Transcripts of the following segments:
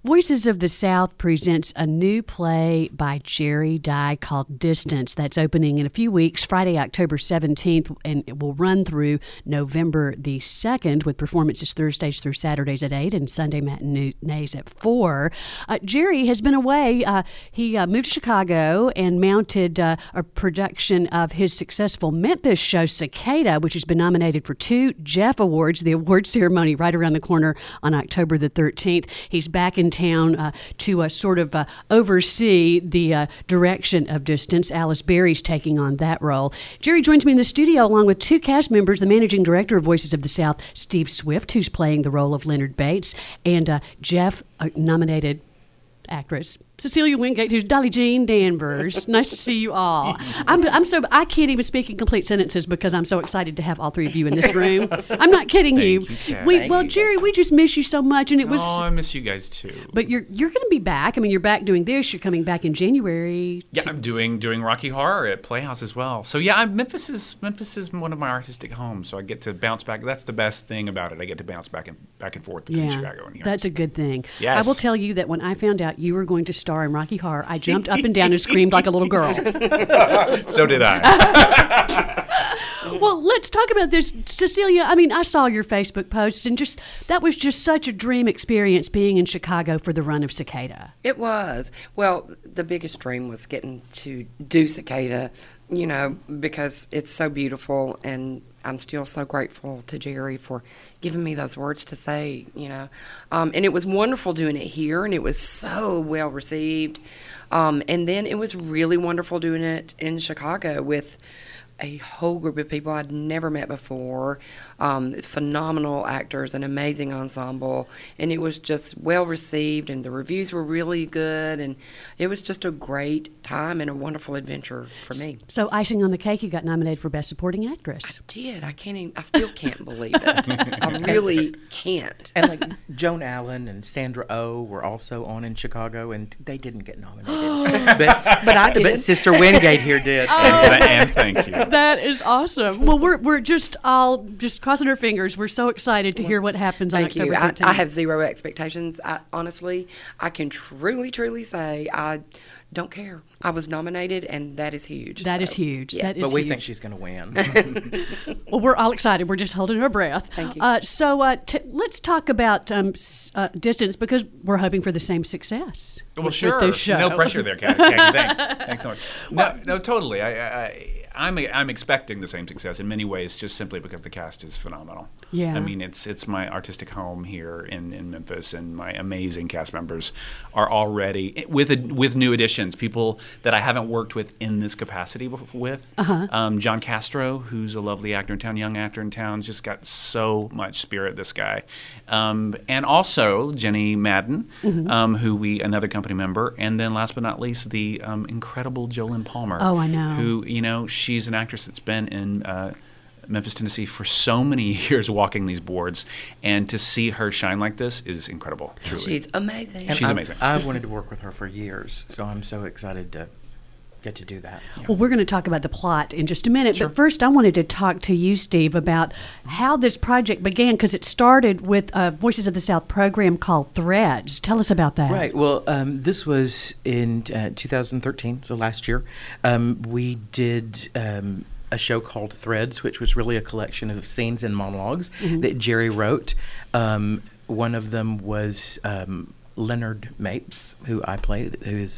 Voices of the South presents a new play by Jerry Dye called Distance. That's opening in a few weeks, Friday, October 17th, and it will run through November the 2nd with performances Thursdays through Saturdays at 8 and Sunday matinees at 4. Jerry has been away. He moved to Chicago and mounted a production of his successful Memphis show, Cicada, which has been nominated for 2 Jeff Awards, the award ceremony right around the corner on October the 13th. He's back in town to sort of oversee the direction of Distance. Alice Berry's taking on that role. Jerry joins me in the studio along with 2 cast members, the managing director of Voices of the South, Steve Swift, who's playing the role of Leonard Bates, and Jeff nominated actress Cecilia Wingate, who's Dolly Jean Danvers. Nice to see you all. I can't even speak in complete sentences because I'm so excited to have all 3 of you in this room. I'm not kidding you. Jerry, we just miss you so much, and it was. Oh, I miss you guys too. But you're going to be back. I mean, you're back doing this. You're coming back in January. Yeah, I'm doing Rocky Horror at Playhouse as well. So yeah, Memphis is one of my artistic homes. So I get to bounce back. That's the best thing about it. I get to bounce back and forth between Chicago and here. That's a good thing. Yes. I will tell you that when I found out you were going to star in Rocky Horror, I jumped up and down and screamed like a little girl. So did I. Well, let's talk about this, Cecilia. I mean, I saw your Facebook posts, and that was just such a dream experience being in Chicago for the run of Cicada. It was. Well, the biggest dream was getting to do Cicada, because it's so beautiful, and I'm still so grateful to Jerry for giving me those words to say, And it was wonderful doing it here, and it was so well received. And then it was really wonderful doing it in Chicago with a whole group of people I'd never met before, phenomenal actors, an amazing ensemble, and it was just well received, and the reviews were really good, and it was just a great time and a wonderful adventure for me. So, icing on the cake, you got nominated for Best Supporting Actress. I did. I still can't believe it. I really can't. And like Joan Allen and Sandra Oh were also on in Chicago, and they didn't get nominated. but I did. But Sister Wingate here did. And thank you. That is awesome. Well, we're just all crossing our fingers. We're so excited to hear what happens on October 13th. I have zero expectations. Honestly, I can truly say I don't care. I was nominated, and that is huge. That is huge. Yeah. But we think she's going to win. Well, we're all excited. We're just holding our breath. Thank you. Let's talk about Distance, because we're hoping for the same success. Well, with sure. this show. No pressure there, Kathy. Thanks so much. No, totally. I'm expecting the same success in many ways, just simply because the cast is phenomenal. Yeah. I mean, it's my artistic home here in Memphis, and my amazing cast members are already with new additions, people that I haven't worked with in this capacity with. John Castro, who's a lovely actor in town, young actor in town, just got so much spirit, this guy. And also Jenny Madden, another company member, and then last but not least, the incredible JoLynn Palmer. Oh, I know. Who, she's an actress that's been in Memphis, Tennessee for so many years walking these boards, and to see her shine like this is incredible, truly. She's amazing. She's amazing. I've wanted to work with her for years, so I'm so excited to get to do that. Yeah. Well, we're going to talk about the plot in just a minute, but first I wanted to talk to you, Steve, about how this project began, because it started with a Voices of the South program called Threads. Tell us about that. Right. Well, this was in 2013, so last year. We did a show called Threads, which was really a collection of scenes and monologues that Jerry wrote. One of them was Leonard Mapes, who I play, who is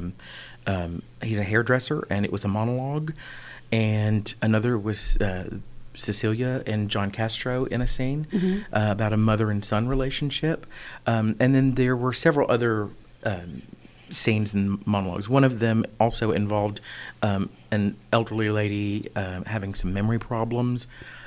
he's a hairdresser, and it was a monologue. And another was Cecilia and John Castro in a scene about a mother and son relationship. And then there were several other scenes and monologues. One of them also involved an elderly lady having some memory problems.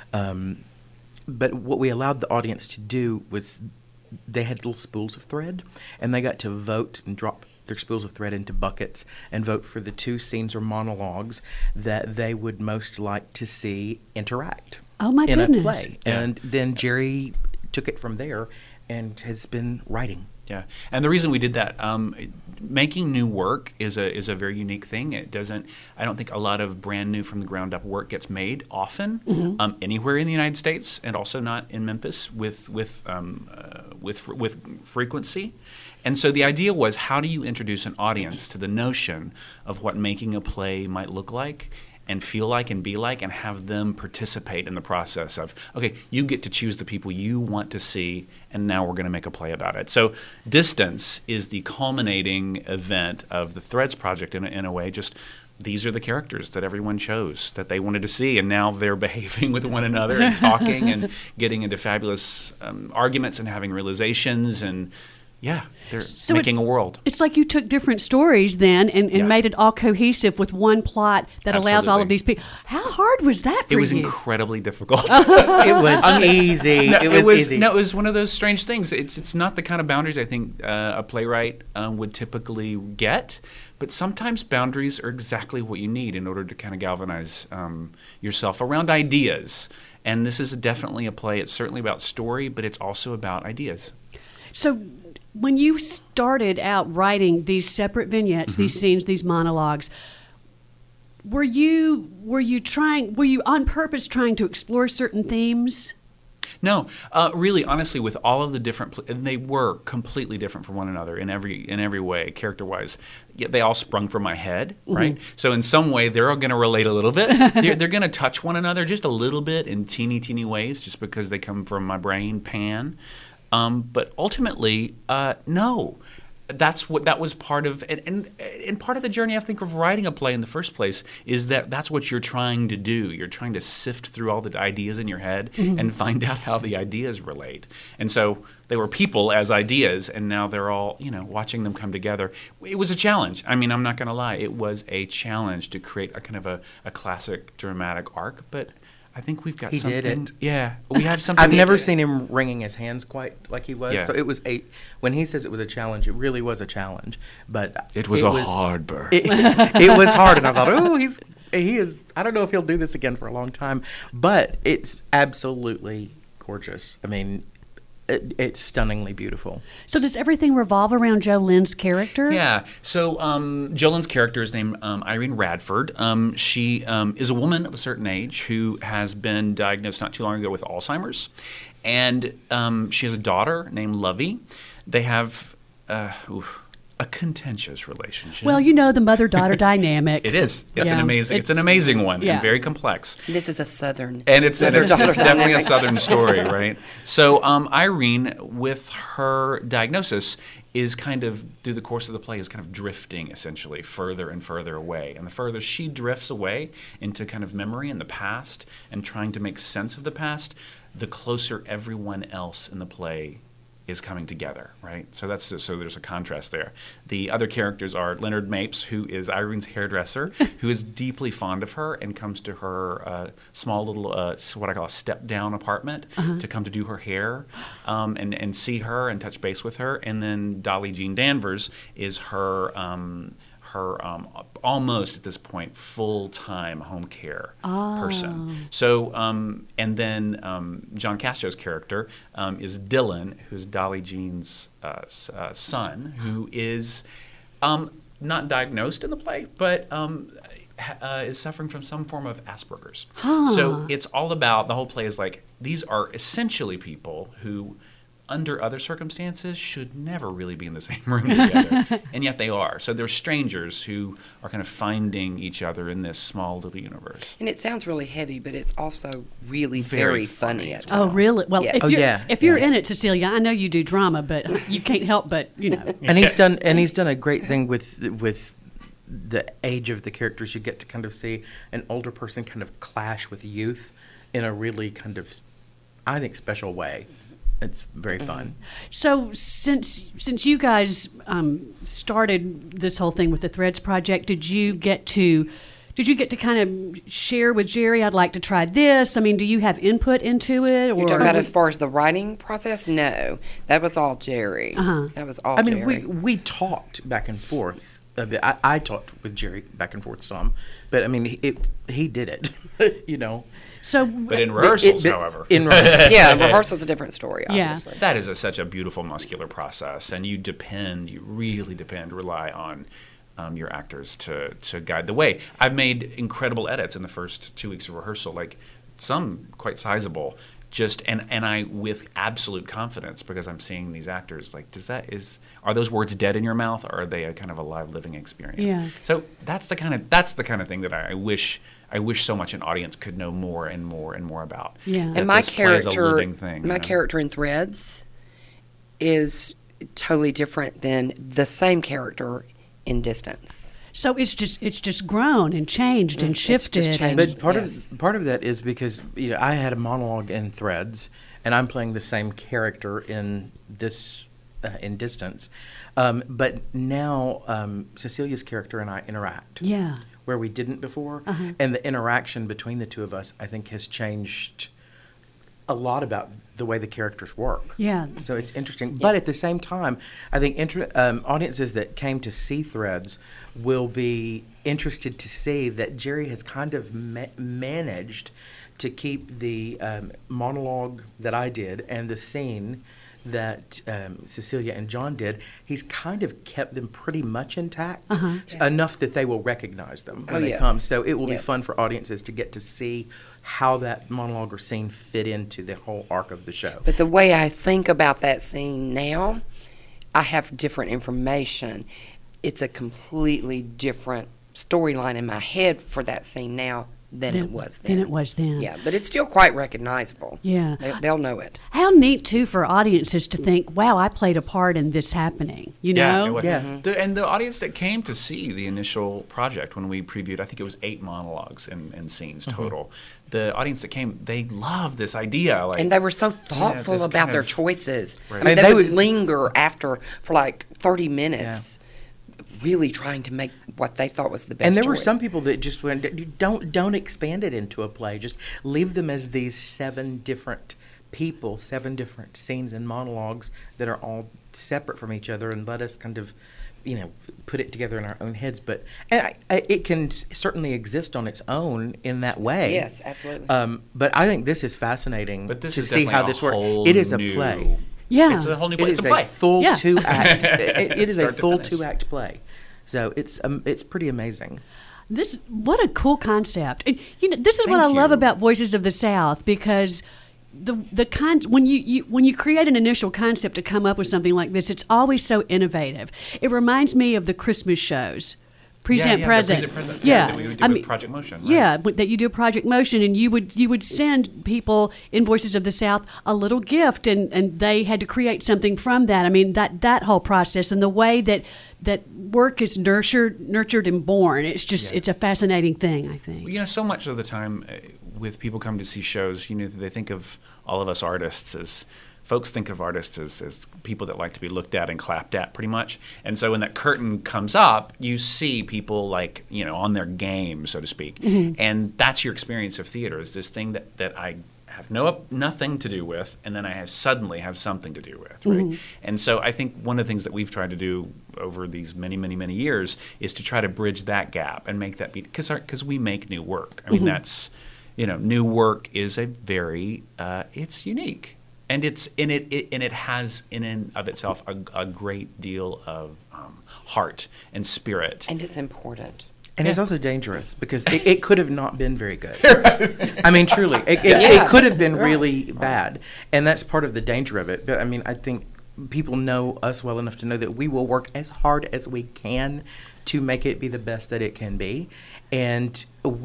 But what we allowed the audience to do was they had little spools of thread, and they got to vote and drop their spools of thread into buckets and vote for the 2 scenes or monologues that they would most like to see interact in a play. And then Jerry took it from there and has been writing. Yeah, and the reason we did that, making new work is a very unique thing. I don't think a lot of brand new from the ground up work gets made often anywhere in the United States, and also not in Memphis with frequency. And so the idea was, how do you introduce an audience to the notion of what making a play might look like and feel like and be like, and have them participate in the process of, okay, you get to choose the people you want to see, and now we're going to make a play about it. So Distance is the culminating event of the Threads project in a way. Just these are the characters that everyone chose, that they wanted to see, and now they're behaving with one another and talking and getting into fabulous arguments and having realizations, and yeah, they're making a world. It's like you took different stories then and made it all cohesive with one plot that allows all of these people. How hard was that for you? It was incredibly difficult. It was easy. No, it was easy. No, it was one of those strange things. It's not the kind of boundaries I think a playwright would typically get, but sometimes boundaries are exactly what you need in order to kind of galvanize yourself around ideas. And this is definitely a play. It's certainly about story, but it's also about ideas. So when you started out writing these separate vignettes, these scenes, these monologues, were you on purpose trying to explore certain themes? No, really, honestly, with all of the different, and they were completely different from one another in every way, character-wise. Yet they all sprung from my head, right? So in some way, they're all going to relate a little bit. They're going to touch one another just a little bit in teeny ways, just because they come from my brain pan. But ultimately, no. That was part of, and part of the journey, I think, of writing a play in the first place is that's what you're trying to do. You're trying to sift through all the ideas in your head and find out how the ideas relate. And so they were people as ideas, and now they're all, watching them come together. It was a challenge. I mean, I'm not going to lie. It was a challenge to create a kind of a classic dramatic arc, but I think we've got something. He did it. Yeah, we have something. I've never seen him wringing his hands quite like he was. Yeah. So it was when he says it was a challenge, it really was a challenge. But it was hard burn. It was hard, and I thought, he is. I don't know if he'll do this again for a long time, but it's absolutely gorgeous. I mean, it's stunningly beautiful. So does everything revolve around JoLynn's character? Yeah. So JoLynn's character is named Irene Radford. She is a woman of a certain age who has been diagnosed not too long ago with Alzheimer's. And she has a daughter named Lovey. They have a contentious relationship. Well, the mother-daughter dynamic. It is. It's an amazing one and very complex. This is a Southern. And it's definitely a Southern story, right? So Irene, with her diagnosis, is kind of, through the course of the play, is kind of drifting, essentially, further and further away. And the further she drifts away into kind of memory in the past and trying to make sense of the past, the closer everyone else in the play is coming together, right? So there's a contrast there. The other characters are Leonard Mapes, who is Irene's hairdresser, who is deeply fond of her and comes to her small little, what I call a step-down apartment to come to do her hair and see her and touch base with her. And then Dolly Jean Danvers is her almost at this point full-time home care person. So and then John Castro's character is Dylan, who's Dolly Jean's son, who is not diagnosed in the play, but is suffering from some form of Asperger's. So it's all about, the whole play is like, these are essentially people who, under other circumstances, should never really be in the same room together, and yet they are. So they're strangers who are kind of finding each other in this small little universe. And it sounds really heavy, but it's also really very funny as well. Oh, really? Well, yes. if you're in it, Cecilia, I know you do drama, but you can't help but, And he's done a great thing with the age of the characters. You get to kind of see an older person kind of clash with youth in a really kind of, I think, special way. It's very fun. So since you guys started this whole thing with the Threads project, did you get to kind of share with Jerry, I'd like to try this? I mean, do you have input into it? Or You're talking about as far as the writing process? No, that was all Jerry. That was all Jerry. I mean, we talked back and forth a bit. I talked with Jerry back and forth some, but I mean, he did it, you know. So, But in rehearsals, however. In rehearsals. Yeah, rehearsal's a different story, Yeah. obviously. That is such a beautiful muscular process, and you really rely on your actors to guide the way. I've made incredible edits in the first 2 weeks of rehearsal, like some quite sizable. And I with absolute confidence, because I'm seeing these actors, like, are those words dead in your mouth, or are they a kind of a live living experience? Yeah. So that's the kind of thing that I wish so much an audience could know more and more about. Yeah. That And my this play is a character, living thing, my character in Threads is totally different than the same character in Distance. So it's just grown and changed and It's just shifted. changed. But Yes. part of that is because I had a monologue in Threads, and I'm playing the same character in this in Distance. But now Cecilia's character and I interact. Yeah. Where we didn't before, Uh-huh. and the interaction between the two of us, I think, has changed a lot about the way the characters work. Yeah. So it's interesting. But at the same time, I think audiences that came to see Threads will be interested to see that Jerry has kind of managed to keep the monologue that I did and the scene that Cecilia and John did. He's kind of kept them pretty much intact, enough that they will recognize them when they yes. come. So it will be Yes. fun for audiences to get to see how that monologue or scene fit into the whole arc of the show. But the way I think about that scene now, I have different information. It's a completely different storyline in my head for that scene now than it was then. Than it was then. Yeah, but it's still quite recognizable. Yeah. They'll know it. How neat too for audiences to think, "Wow, I played a part in this happening." You know? it was. Yeah. And the audience that came to see the initial project when we previewed, I think it was 8 monologues and scenes total. The audience that came, they loved this idea. Like, And they were so thoughtful this about kind their of- choices. Right. I mean, And they they would would- linger after for like 30 minutes, really trying to make what they thought was the best And there were choice. some people that just went, don't expand it into a play. Just leave them as these 7 different people, 7 different scenes and monologues that are all separate from each other, and let us kind of, put it together in our own heads. But it can certainly exist on its own in that way. Yes, absolutely. But I think this is fascinating But this to is see how definitely this a works. whole It is a new- play. Yeah. It's a whole new play. It It's is a play. a full Yeah. 2-act. It is a Start to full finish. 2-act play. So it's pretty amazing. What a cool concept. And, this is what I Thank love you. about Voices of the South, because when you create an initial concept to come up with something like this, it's always so innovative. It reminds me of the Christmas shows. Present, the present. Present Presents, Yeah, that we would do with Project Motion. Right? Yeah, that you do Project Motion, and you would send people in Voices of the South a little gift, and they had to create something from that. I mean, that whole process and the way that work is nurtured and born. It's just it's a fascinating thing, I think. So much of the time with people come to see shows, they think of all of us artists as folks think of artists as people that like to be looked at and clapped at, pretty much. And so when that curtain comes up, you see people like, on their game, so to speak. Mm-hmm. And that's your experience of theater, is this thing that I have nothing to do with, and then I suddenly have something to do with, right? Mm-hmm. And so I think one of the things that we've tried to do over these many, many, many years is to try to bridge that gap and make that be, because we make new work. I mean, that's, new work is a very, it's unique. And it has in and of itself a great deal of heart and spirit. And it's important. And it's also dangerous because it could have not been very good. I mean, truly, it could have been really bad. And that's part of the danger of it. But I mean, I think people know us well enough to know that we will work as hard as we can to make it be the best that it can be. And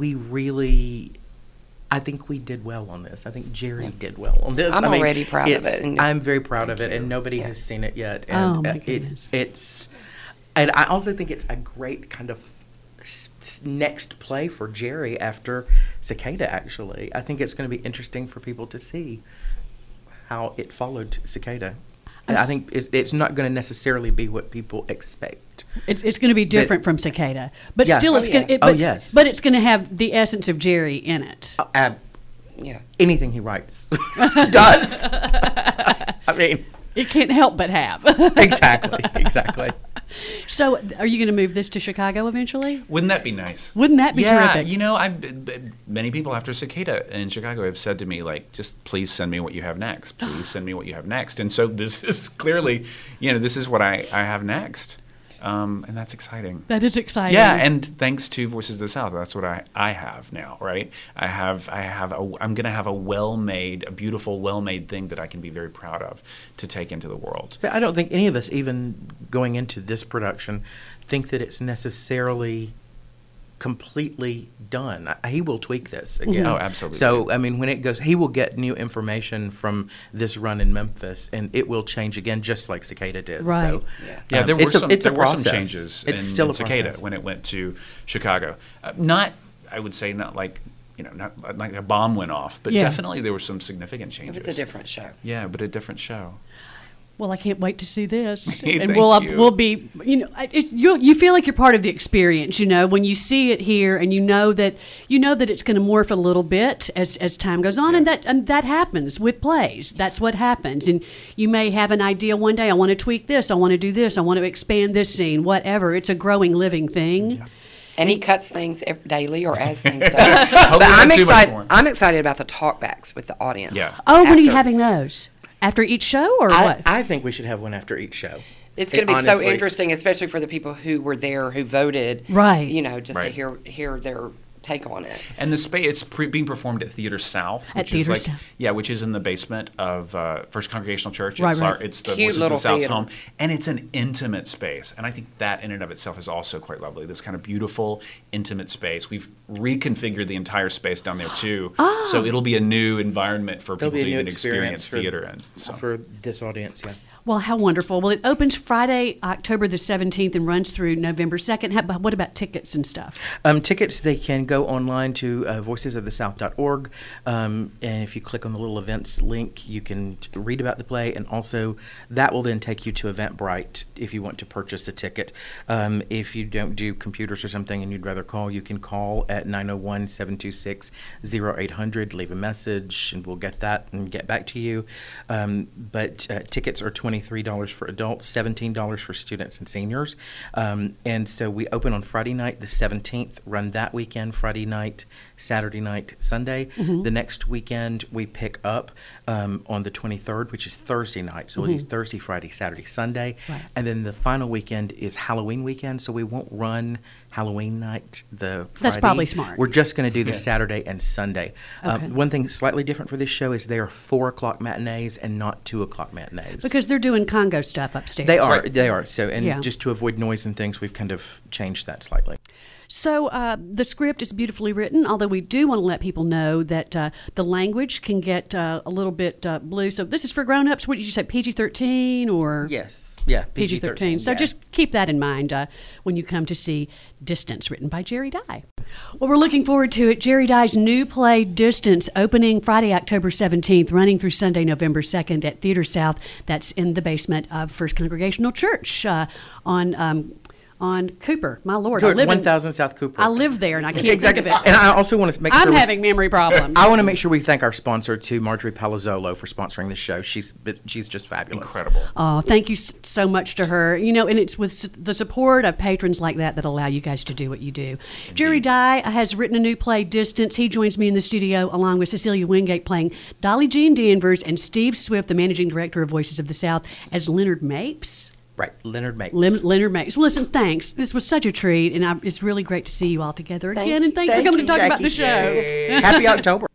I think we did well on this. I think Jerry did well on this. I'm already proud of it. And I'm very proud of it, and nobody has seen it yet. And my goodness. And I also think it's a great kind of next play for Jerry after Cicada, actually. I think it's going to be interesting for people to see how it followed Cicada. I think it's not going to necessarily be what people expect. It's going to be different from Cicada, but still, it's going. Yes. But it's going to have the essence of Jerry in it. Anything he writes does. I mean, it can't help but have. exactly. So, are you going to move this to Chicago eventually? Wouldn't that be nice? Wouldn't that be terrific? You know, many people after Cicada in Chicago have said to me, like, just please send me what you have next. Please send me what you have next. And so this is clearly, this is what I have next. And that's exciting. That is exciting. Yeah, and thanks to Voices of the South, that's what I have now, right? I'm going to have a beautiful, well-made thing that I can be very proud of to take into the world. But I don't think any of us, even going into this production, think that it's necessarily completely done. He will tweak this again. Oh, absolutely. So, I mean, when it goes, he will get new information from this run in Memphis, and it will change again, just like Cicada did. Right. So, yeah, there were some process. changes it's in still a Cicada process. when it went to Chicago. I would say not like, not like a bomb went off, but definitely there were some significant changes. It was a different show. Yeah, but a different show. Well, I can't wait to see this, Hey, and thank you. we'll be, you feel like you're part of the experience, when you see it here, and you know that it's going to morph a little bit as time goes on, and that happens with plays. That's what happens, and you may have an idea one day. I want to tweak this. I want to do this. I want to expand this scene. Whatever. It's a growing, living thing. Yeah. And he cuts things daily or as things done. But I'm excited. I'm excited about the talkbacks with the audience. Yeah. Oh, when are you having those? After each show, or what? I think we should have one after each show. It's going to be so interesting, especially for the people who were there, who voted. Right. Just to hear their take on it. And the space, it's being performed at Theater South, At which Theater is South. which is in the basement of First Congregational Church. Right, It's right. it's the Cute Voices of little the South's theater. home, and it's an intimate space. And I think that in and of itself is also quite lovely. This kind of beautiful, intimate space. We've reconfigured the entire space down there too, so it'll be a new environment for people There'll be to a new even experience for- theater in. So. For this audience, yeah. Well, how wonderful. Well, it opens Friday, October the 17th and runs through November 2nd. What about tickets and stuff? Tickets, they can go online to voicesofthesouth.org, and if you click on the little events link, you can read about the play, and also that will then take you to Eventbrite if you want to purchase a ticket. If you don't do computers or something and you'd rather call, you can call at 901-726-0800, leave a message, and we'll get that and get back to you. But tickets are $23 for adults, $17 for students and seniors. And so we open on Friday night, the 17th, run that weekend, Friday night, Saturday night, Sunday. Mm-hmm. The next weekend we pick up on the 23rd, which is Thursday night. So we'll do Thursday, Friday, Saturday, Sunday. Right. And then the final weekend is Halloween weekend, so we won't run Halloween night the Friday. That's probably smart. We're just going to do the Saturday and Sunday. Okay. One thing slightly different for this show is they are 4 o'clock matinees and not 2 o'clock matinees. Because they're doing Congo stuff upstairs. They are. They are. So, and Yeah. just to avoid noise and things, we've kind of changed that slightly. So the script is beautifully written, although we do want to let people know that the language can get a little bit blue. So this is for grown-ups. What did you say, PG-13 or? Yes. Yeah. PG-13. So yeah. just keep that in mind when you come to see Distance, written by Jerry Dye. Well, we're looking forward to it. Jerry Dye's new play, Distance, opening Friday, October 17th, running through Sunday, November 2nd at Theater South. That's in the basement of First Congregational Church on Cooper. My Lord, I live 1000 South Cooper. I live there, and I can't think of it. And I also want to make sure I'm having memory problems. I want to make sure we thank our sponsor, too, Marjorie Palazzolo, for sponsoring this show. She's just fabulous. Incredible. Oh, thank you so much to her. And it's with the support of patrons like that allow you guys to do what you do. Indeed. Jerry Dye has written a new play, Distance. He joins me in the studio along with Cecilia Wingate playing Dolly Jean Danvers and Steve Swift, the managing director of Voices of the South, as Leonard Mapes. Right, Leonard Mapes. Leonard Mapes. Well, listen, thanks. This was such a treat, and it's really great to see you all together again. And thanks for thank coming you, to talk about Jackie. the show. Happy October.